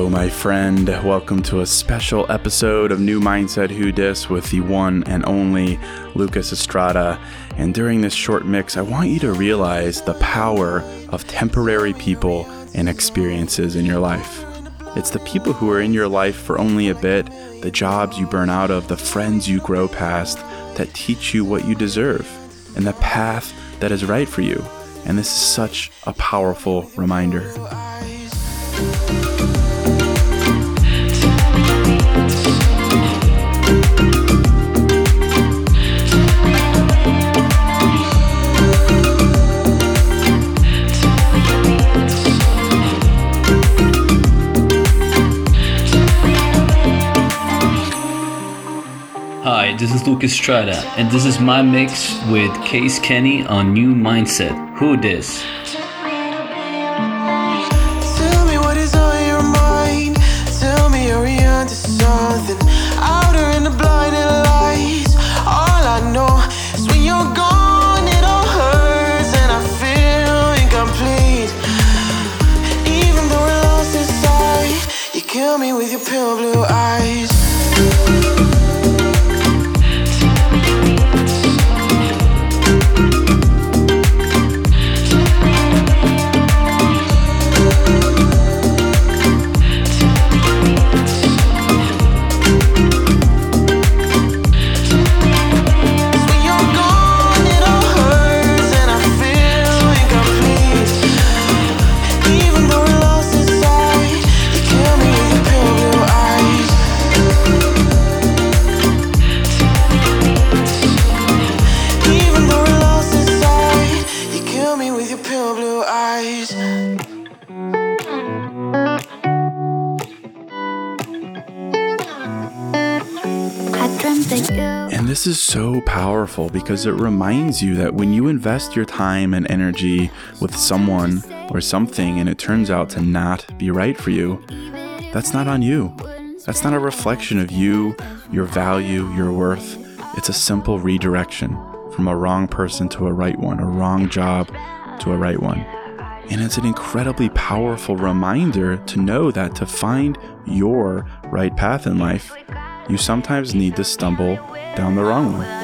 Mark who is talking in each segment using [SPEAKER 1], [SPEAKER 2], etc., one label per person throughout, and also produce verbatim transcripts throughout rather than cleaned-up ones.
[SPEAKER 1] Hello, my friend. Welcome to a special episode of New Mindset Who Dis with the one and only Lucas Estrada. And during this short mix, I want you to realize the power of temporary people and experiences in your life. It's the people who are in your life for only a bit, the jobs you burn out of, the friends you grow past, that teach you what you deserve, and the path that is right for you. And this is such a powerful reminder.
[SPEAKER 2] Hi, this is Lucas Estrada, and this is my mix with Case Kenny on New Mindset. Who dis?
[SPEAKER 3] Tell me what is on your mind. Tell me you're onto something. Outer in the blinding lights. All I know is when you're gone, it all hurts and I feel incomplete. Even though we're lost inside, you kill me with your pale blue eyes.
[SPEAKER 1] And this is so powerful because it reminds you that when you invest your time and energy with someone or something and it turns out to not be right for you, that's not on you. That's not a reflection of you, your value, your worth. It's a simple redirection from a wrong person to a right one, a wrong job to a right one. And it's an incredibly powerful reminder to know that to find your right path in life, you sometimes need to stumble down the wrong one.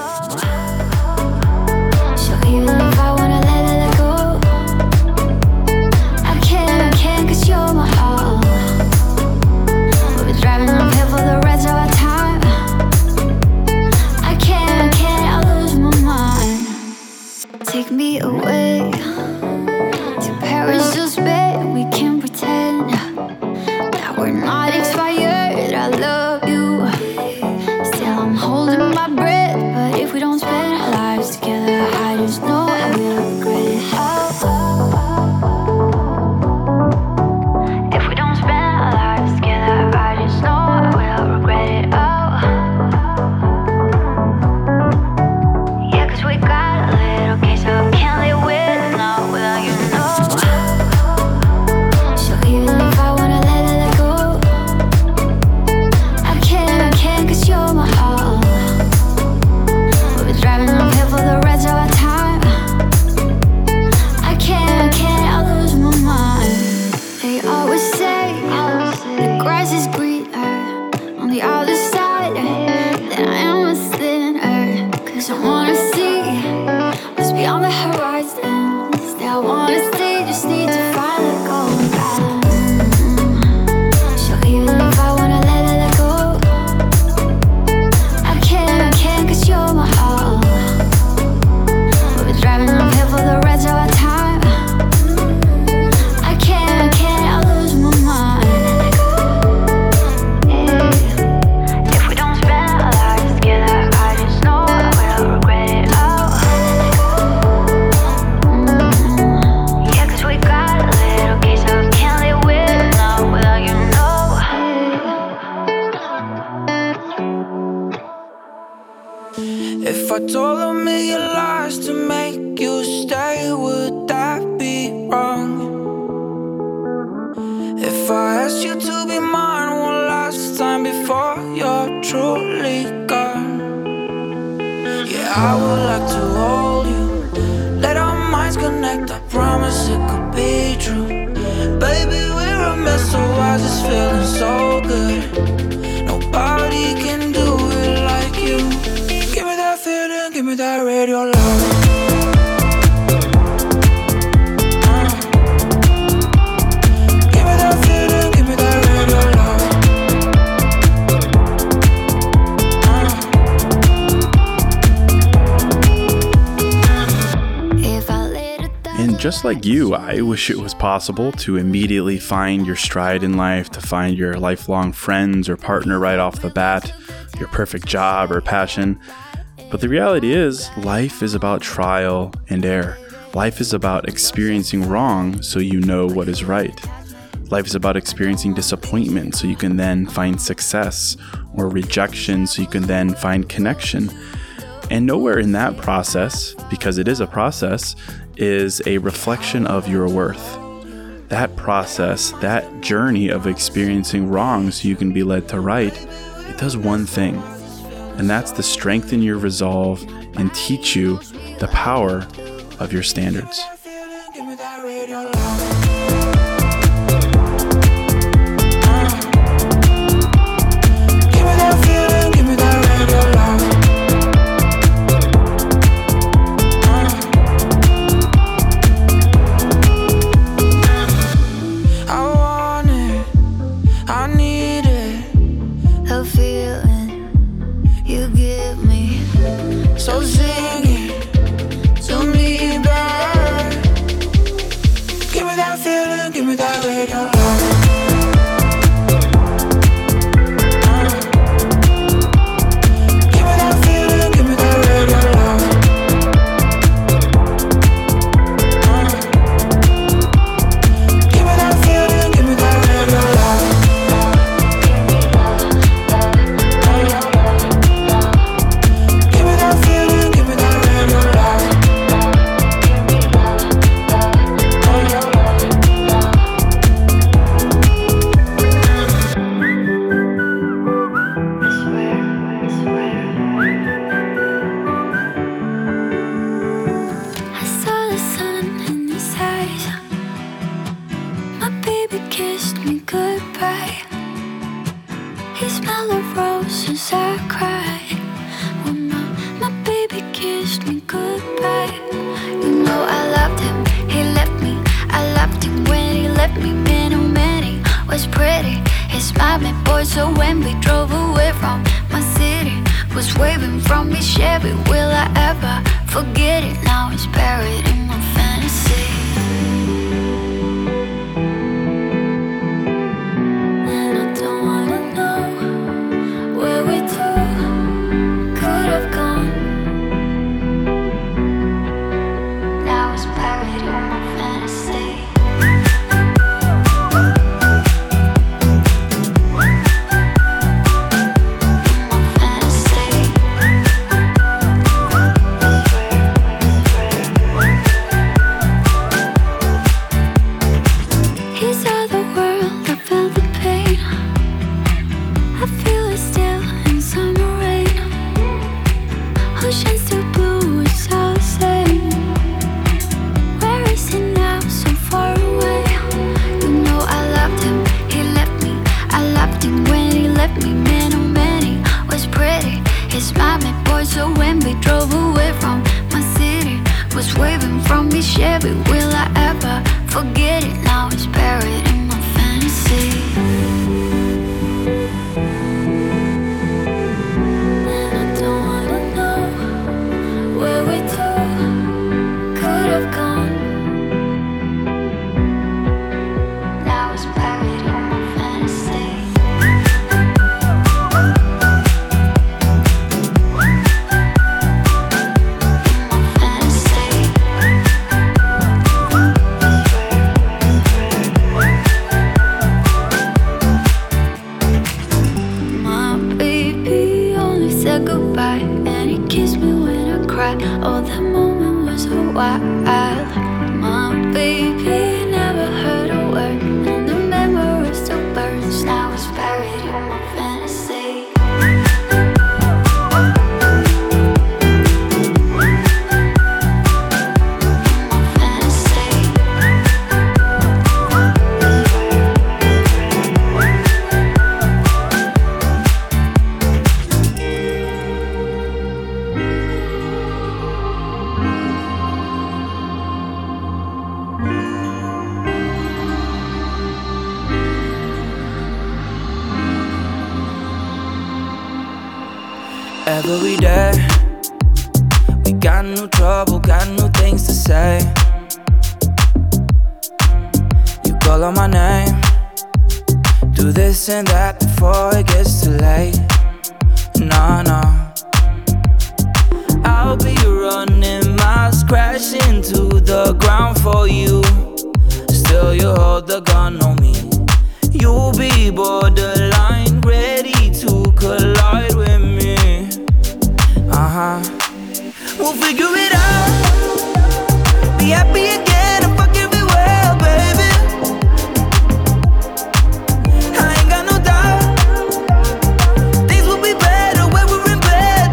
[SPEAKER 4] Take me away to Paris, just babe. We can pretend that we're not expired. I love you. Still, I'm holding my breath. But if we don't spend our lives together, I just know I will regret it. If we don't spend our lives together, I just know I will regret it. Oh, yeah, 'cause we got a little case of can't live with now without you know. So even if I wanna let it let go, I can't, I can't 'cause you're my all. We've been driving uphill for the rest of our time. I can't, I can't, I'll lose my mind. They always say the grass is greener on the other side. Then I am a sinner 'cause I wanna see what's beyond the horizon. Still I wanna stay, just need to find it going back. So even if I wanna let it let go, I can't, I can't 'cause you're my all. We've been driving uphill for the rest of our time. I can't, I can't, I'll lose my mind. If we don't spend our lives together, I just know I will regret it. Oh, yeah, 'cause we got a little case of can't live with now without you know.
[SPEAKER 3] If I told a million lies to make you stay, would that be wrong? If I asked you to be mine one last time before you're truly gone, yeah, I would like to hold you, let our minds connect. I promise it could be true. Baby, we're a mess, so I just feeling so good. Nobody can do it like you. Give me that feeling, give me that radio love.
[SPEAKER 1] Just like you, I wish it was possible to immediately find your stride in life, to find your lifelong friends or partner right off the bat, your perfect job or passion. But the reality is, life is about trial and error. Life is about experiencing wrong so you know what is right. Life is about experiencing disappointment so you can then find success, or rejection so you can then find connection. And nowhere in that process, because it is a process, is a reflection of your worth. That process, that journey of experiencing wrong so you can be led to right, it does one thing, and that's to strengthen your resolve and teach you the power of your standards.
[SPEAKER 4] So when we drove away from my city, was waving from me Chevy. Will I ever forget it? Now it's buried in my fantasy. And I don't wanna know where we two could have gone. Now it's buried in my fantasy. So when we drove away from my city, was waving from me Chevy. Will I ever forget it? Now it's buried in my fantasy. And I don't wanna know where we two could have gone. Now it's buried in my fantasy. Goodbye, and he kissed me when I cried. Oh, that moment was so wild. My baby never heard a word, and the memory still burns. Now it's buried in my fantasy. My fantasy.
[SPEAKER 5] Every day we got new trouble, got new things to say. You call on my name, do this and that before it gets too late. No, no, I'll be running miles, crashing to the ground for you. Still you hold the gun on me. You'll be borderline, ready to collide with me. Uh-huh. We'll figure it out. Be happy again and fuck everywhere, baby. I ain't got no doubt. Things will be better when we're in bed,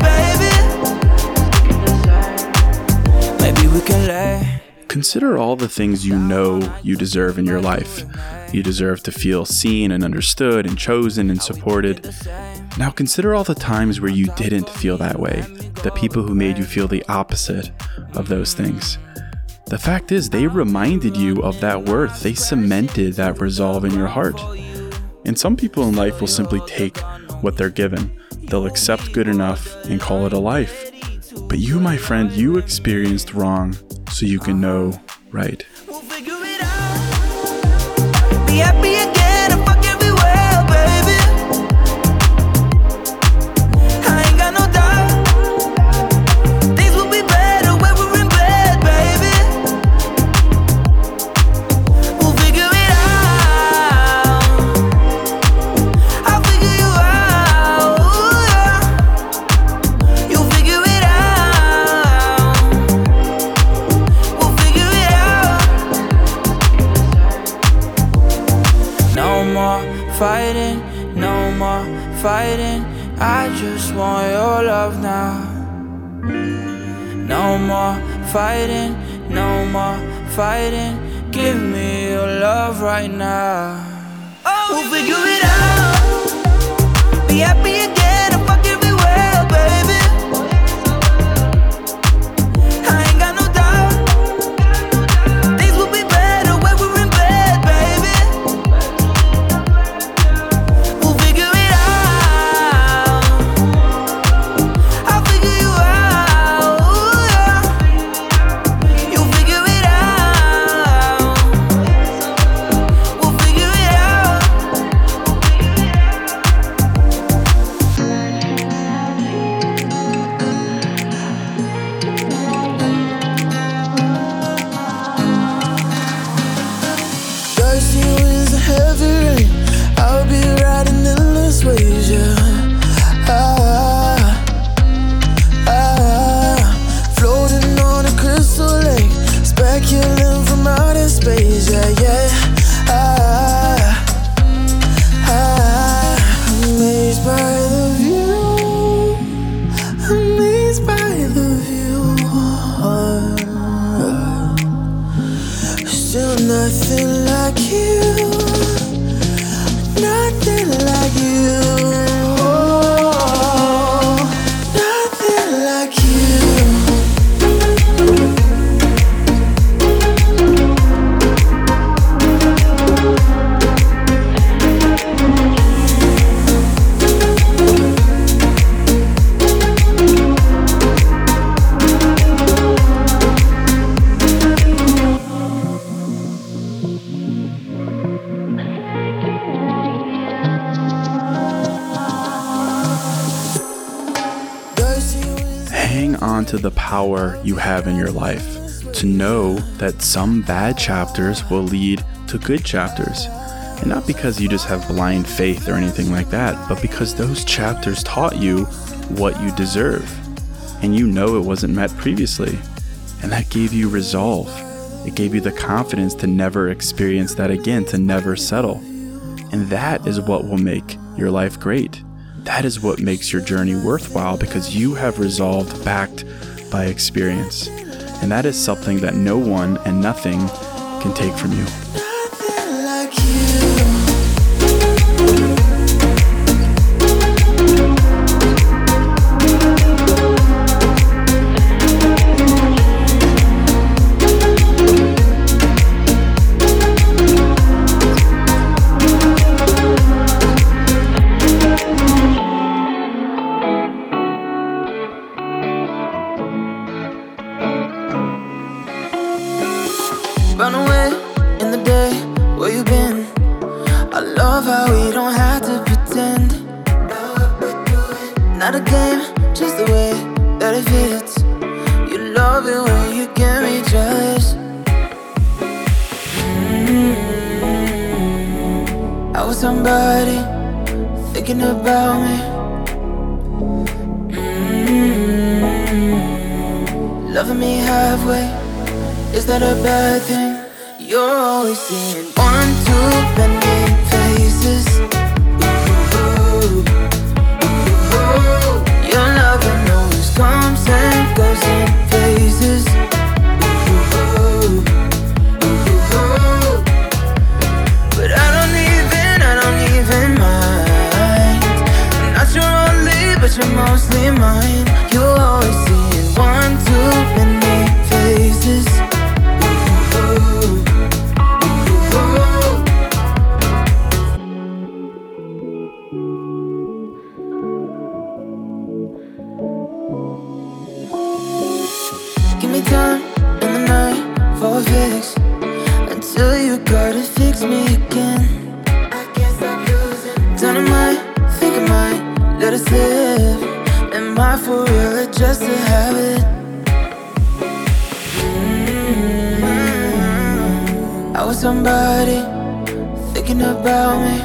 [SPEAKER 5] baby. Maybe we can lay.
[SPEAKER 1] Consider all the things you know you deserve in your life. You deserve to feel seen and understood and chosen and supported. Now consider all the times where you didn't feel that way, the people who made you feel the opposite of those things. The fact is, they reminded you of that worth. They cemented that resolve in your heart. And some people in life will simply take what they're given. They'll accept good enough and call it a life. But you, my friend, you experienced wrong so you can know right.
[SPEAKER 5] Be happy again and fuck everywhere, baby. I ain't got no doubt. Things will be better when we're in bed, baby. We'll figure it out. I'll figure you out. Yeah. You'll figure it out. We'll figure it out. No more fighting, no more fighting. I just want your love now. No more fighting, no more fighting. Give me your love right now. We'll figure it out. Be happy again and fuck everywhere, baby. I ain't got no doubt. Things will be better when we're in bed, baby. We'll figure it out. I'll figure you out. Yeah. You'll figure it out. We'll figure it out.
[SPEAKER 3] Thirsty winds and heavy rain. I'll be riding endless waves, yeah. Ah, ah, floating on a crystal lake, specular from outer space, yeah, yeah. Ah, ah, amazed by the view, amazed by the view. Ah, still nothing like you, nothing like you. Oh, nothing like you.
[SPEAKER 1] Hang on to the power you have in your life to know that some bad chapters will lead to good chapters. And not because you just have blind faith or anything like that, but because those chapters taught you what you deserve. And you know it wasn't met previously. And that gave you resolve. It gave you the confidence to never experience that again, to never settle. And that is what will make your life great. That is what makes your journey worthwhile, because you have resolved backed by experience. And that is something that no one and nothing can take from you.
[SPEAKER 3] Nothing like you. game, just the way that it fits. You love it when you get me jealous. mm-hmm. I was somebody thinking about me. mm-hmm. Loving me halfway, is that a bad thing? You're always seeing one too many faces. Your loving always comes and goes in phases. But I don't even, I don't even mind. I'm not your only, but you're mostly mine. You're always seeing one too many faces. Give me time in the night for a fix, until you gotta fix me again. I guess I'm losing. Dynamite, think I might let it slip. Am I for real or just a habit? mm-hmm. I was somebody thinking about me.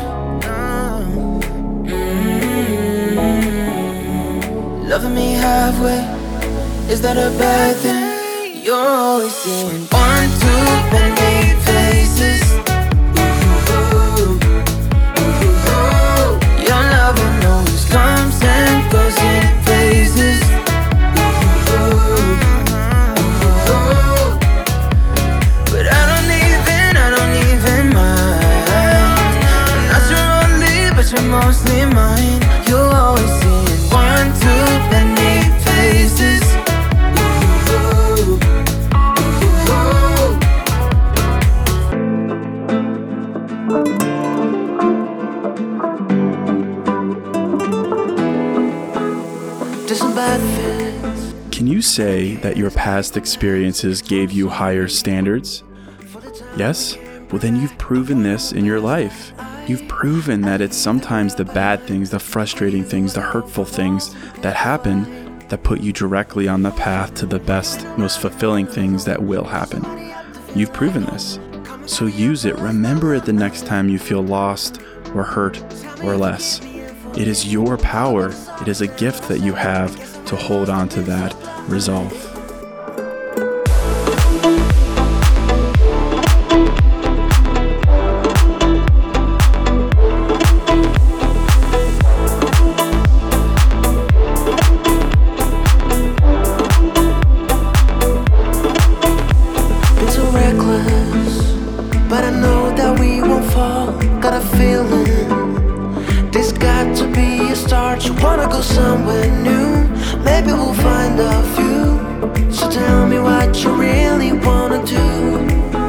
[SPEAKER 3] mm-hmm. Loving me halfway, is that a bad thing? You're always seeing one too many faces. Your loving always comes and goes in phases. But I don't even, I don't even mind. I'm not your only, but you're mostly mine. You're always seeing one too many faces.
[SPEAKER 1] Can you say that your past experiences gave you higher standards? Yes? Well, then you've proven this in your life. You've proven that it's sometimes the bad things, the frustrating things, the hurtful things that happen that put you directly on the path to the best, most fulfilling things that will happen. You've proven this. So use it. Remember it the next time you feel lost or hurt or less. It is your power. It is a gift that you have to hold on to that resolve.
[SPEAKER 3] Been so reckless, but I know that we won't fall. Got a feeling this got to be a start. You wanna go somewhere new? Maybe we'll find a few. So tell me what you really wanna do.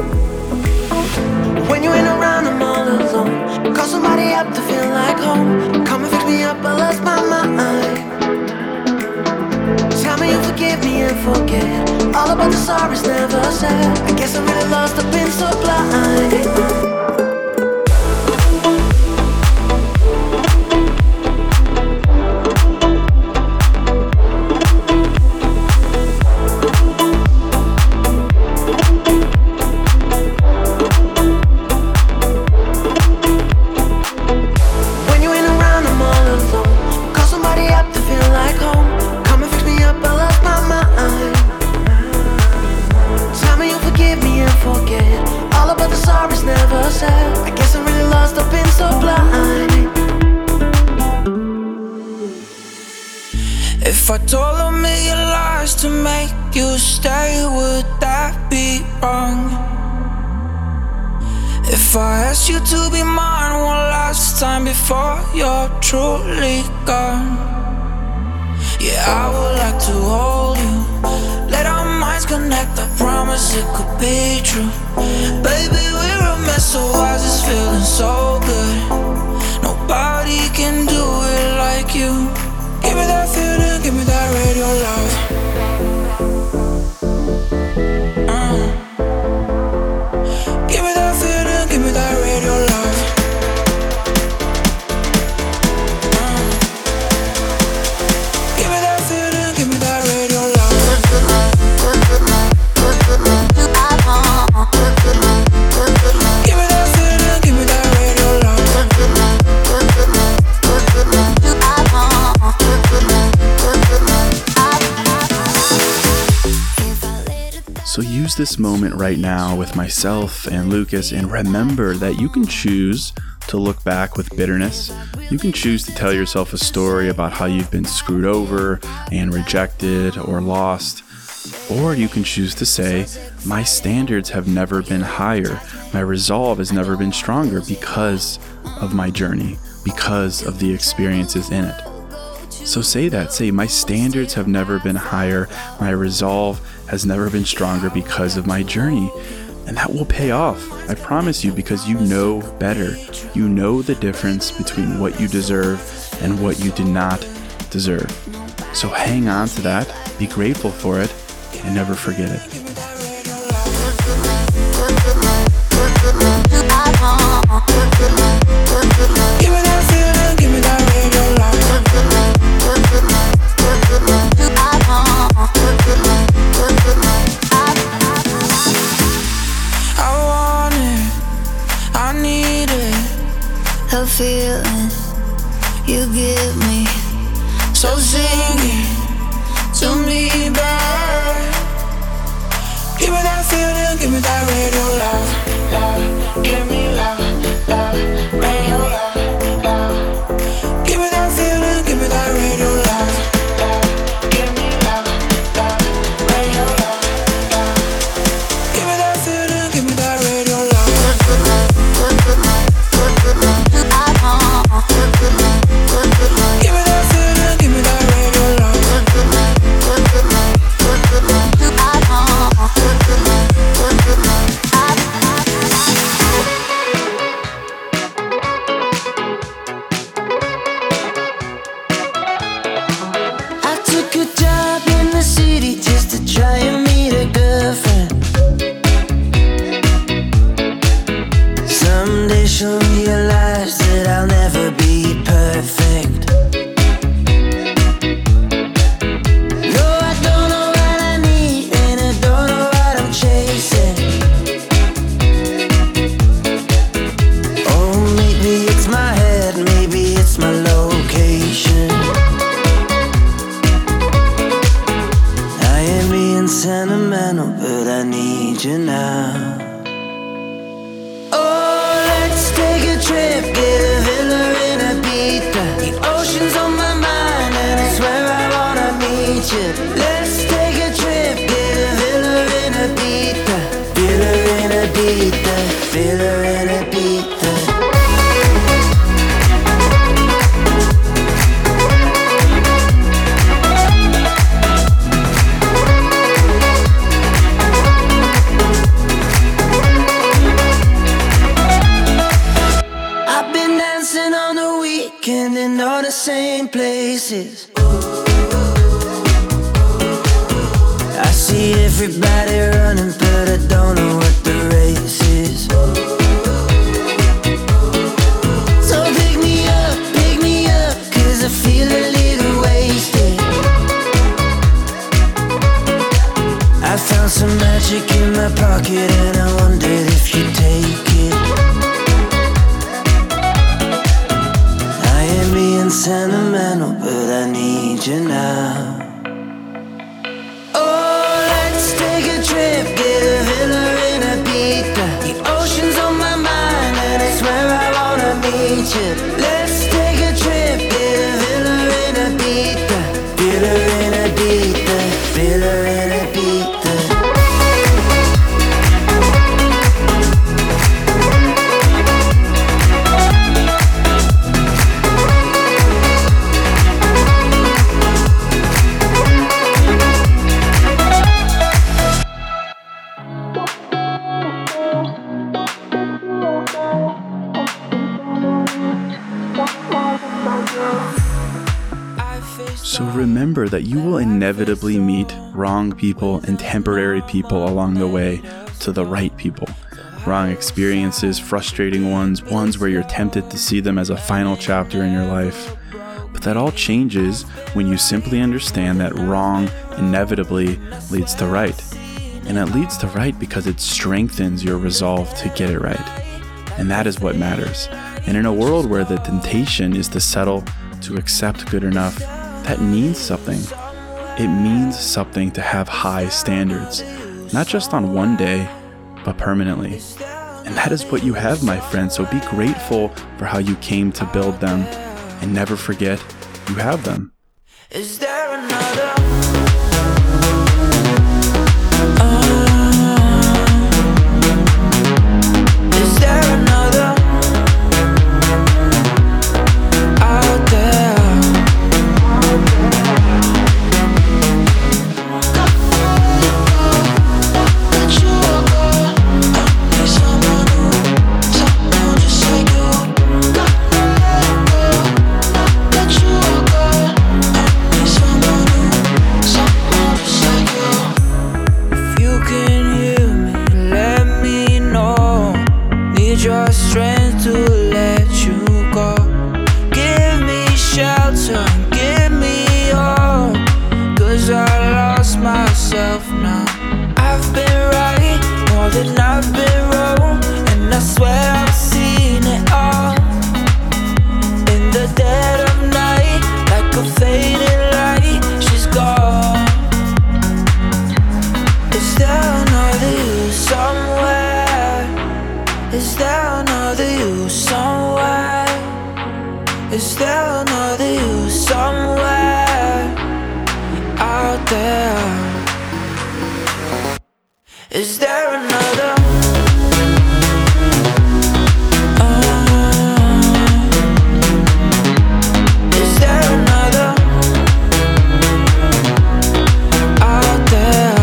[SPEAKER 3] When you ain't around, I'm all alone. Call somebody up to feel like home. Come and fix me up, I lost my mind. Tell me you forgive me and forget all about the sorries never said. I guess I'm really lost, I've been so blind. If I told a million lies to make you stay, would that be wrong? If I asked you to be mine one last time before you're truly gone, yeah, I would like to hold you. Let our minds connect, I promise it could be true. Baby, we're a mess, so why is this feeling so good? Nobody can do it like you. Give me that feeling, give me that radio love. uh. Give me that feeling, give me that radio love. uh.
[SPEAKER 1] So use this moment right now with myself and Lucas and remember that you can choose to look back with bitterness. You can choose to tell yourself a story about how you've been screwed over and rejected or lost. Or you can choose to say, my standards have never been higher. My resolve has never been stronger because of my journey, because of the experiences in it. So say that, say, my standards have never been higher. My resolve has never been stronger because of my journey. And that will pay off, I promise you, because you know better. You know the difference between what you deserve and what you do not deserve. So hang on to that, be grateful for it, and never forget it.
[SPEAKER 3] Give me that feeling, give me that radio love. I want it, I need it.
[SPEAKER 4] The feeling you give me,
[SPEAKER 3] So sing it to me back. Give me that feeling, give me that radio love, love. Give me love, love, radio love, love. Give me that feeling, give me that radio love, love. Give me love, love, radio love, love. Give me that feeling, give me that radio love. Give me that feeling, give me that radio love.
[SPEAKER 5] I took a job in the city just to try and meet a girlfriend. Someday she'll realize that I'll never be perfect. No, I don't know what I need, and I don't know what I'm chasing. Oh, maybe it's my head, maybe it's my location. I am being sentimental, but I need you now. Oh, let's take a trip, get a villa in Ibiza. The ocean's on my mind, and I swear I wanna meet you. Let's take a trip, get a villa in Ibiza. Villa in Ibiza, villa in Ibiza. I've been dancing on the weekend in all the same places. I see everybody running, but I don't know what the race is. So pick me up, pick me up, 'cause I feel a little wasted. I found some magic in my pocket and I wondered if you'd take it. I am being sentimental, but I need you now. Oh, let's take a trip, get a villa in Ibiza. The ocean's on my mind, and I swear I wanna meet you. Let's take a trip, get a villa in Ibiza. Villa in Ibiza, villa in Ibiza.
[SPEAKER 1] So remember that you will inevitably meet wrong people and temporary people along the way to the right people. Wrong experiences, frustrating ones, ones where you're tempted to see them as a final chapter in your life. But that all changes when you simply understand that wrong inevitably leads to right. And it leads to right because it strengthens your resolve to get it right. And that is what matters. And in a world where the temptation is to settle, to accept good enough, that means something. It means something to have high standards. not just on one day, but permanently. And that is what you have, my friend, so be grateful for how you came to build them, and never forget you have them.
[SPEAKER 5] Is there another? Is there another out there? That you are good. I need someone new, someone just like you. That you are good. I need someone new, someone just like you. If you can hear me, let me know. Need your strength to let you go. Give me shelter, give me hope, 'cause I lost myself now. I've been right more than I've been wrong, and I swear I've seen it all. In the dead of night, like a fading light, she's gone. Is there another you somewhere? Is there another you somewhere? Is there another you somewhere out there? Is there another? Uh, is there another out there?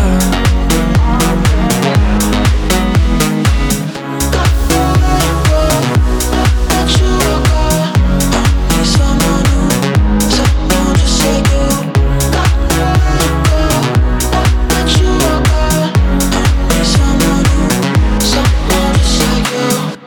[SPEAKER 5] That you are good. I need someone new, someone just like you. That you are good. I need someone new, someone just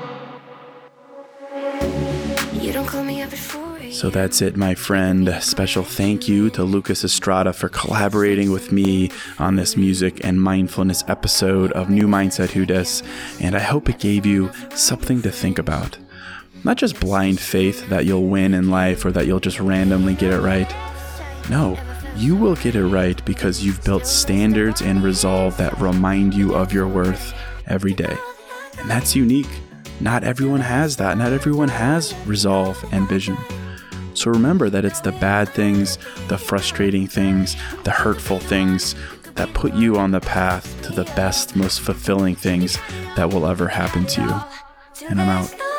[SPEAKER 5] like you.
[SPEAKER 4] You don't call me up at four a.m.
[SPEAKER 1] So that's it, my friend. Special thank you to Lucas Estrada for collaborating with me on this music and mindfulness episode of New Mindset Who Dis, and I hope it gave you something to think about. Not just blind faith that you'll win in life or that you'll just randomly get it right. No, you will get it right because you've built standards and resolve that remind you of your worth every day. And that's unique. Not everyone has that. Not everyone has resolve and vision. So remember that it's the bad things, the frustrating things, the hurtful things that put you on the path to the best, most fulfilling things that will ever happen to you. And I'm out.